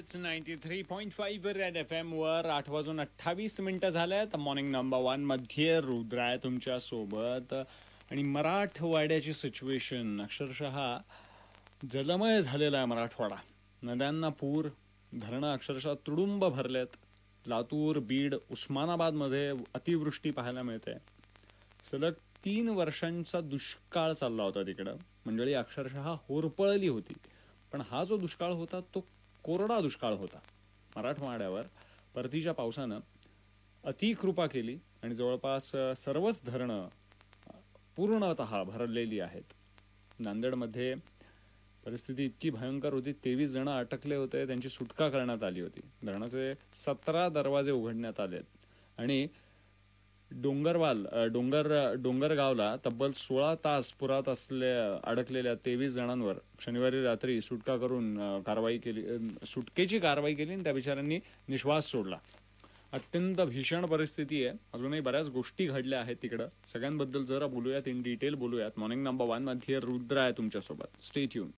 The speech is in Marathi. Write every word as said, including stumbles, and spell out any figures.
It's ninety three point five Red FM एम वर आठ वाजून अठ्ठावीस मिनिटं झाल्यात. मॉर्निंग नंबर वन मध्ये रुद्र आहे तुमच्या सोबत. आणि मराठवाड्याची सिच्युएशन अक्षरशः जलमय झालेला आहे. मराठवाडा नद्यांना पूर, धरणं अक्षरशः तुडुंब भरलेत. लातूर, बीड, उस्मानाबादमध्ये अतिवृष्टी पाहायला मिळते. सलग तीन वर्षांचा दुष्काळ चालला होता तिकडं. मंडळी अक्षरशः होरपळली होती. पण हा जो दुष्काळ होता तो कोरडा दुष्काळ होता. मराठवाड्यावर परतीच्या पावसानं अतिकृपा केली आणि जवळपास सर्वच धरणं पूर्णतः भरलेली आहेत. नांदेडमध्ये परिस्थिती इतकी भयंकर होती, तेवीस जण अटकले होते, त्यांची सुटका करण्यात आली होती. धरणाचे सतरा दरवाजे उघडण्यात आलेत. आणि डोंगरवाल डोंगर डोंगरगावला तब्बल सोळा तास पुरात असल्या अडकलेल्या तेवीस जणांवर शनिवारी रात्री सुटका करून कारवाई केली, सुटकेची कारवाई केली आणि त्या बिचाऱ्यांनी निश्वास सोडला. अत्यंत भीषण परिस्थिती आहे. अजूनही बऱ्याच गोष्टी घडल्या आहेत तिकडं. सगळ्यांबद्दल जरा बोलूयात, इन डिटेल बोलूयात. मॉर्निंग नंबर वन मध्ये रुद्र आहे तुमच्यासोबत. Stay tune.